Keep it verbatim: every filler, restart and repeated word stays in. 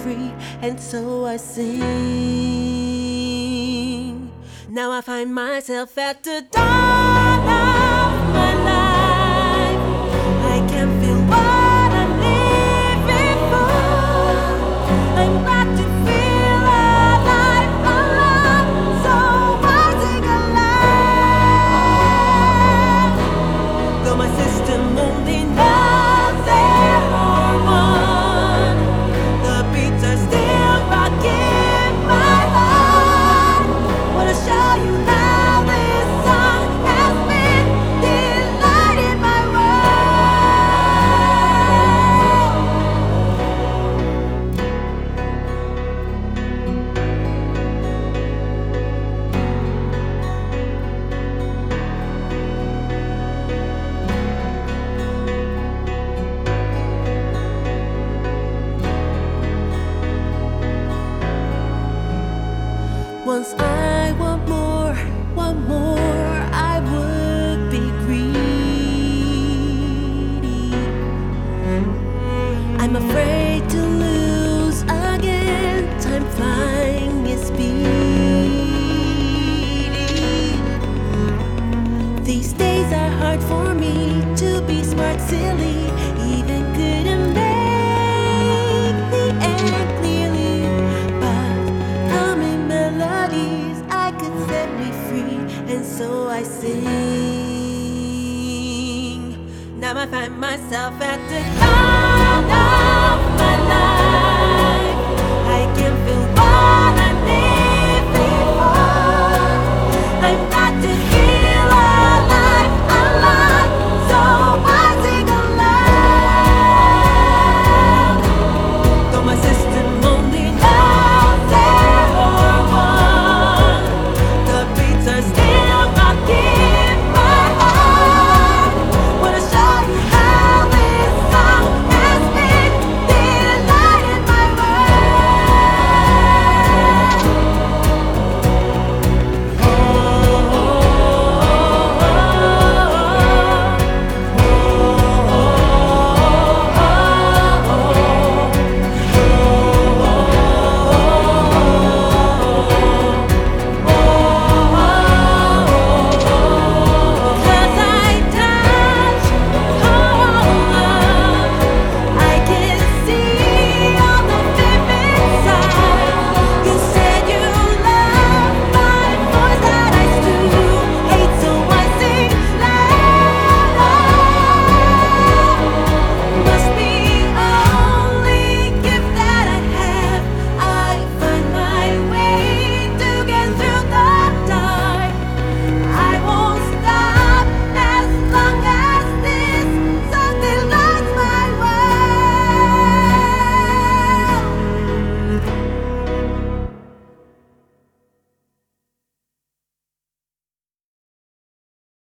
free, and so I sing. Now I find myself at the dawn of my life. I can feel what I'm living for. I'm glad to feel alive, alive. So I sing aloud. Though my system only knows there are one, the beats are still rocking my heart. Wanna show you how this song has been delighting my Once I want more, want more, I would be greedy. I'm afraid to lose again, time flying is speedy. These days are hard for me to be smart, silly, even couldn't make the end clearly. But humming melodies I could set me free, and so I sing. Now I find myself at the dawn of my life.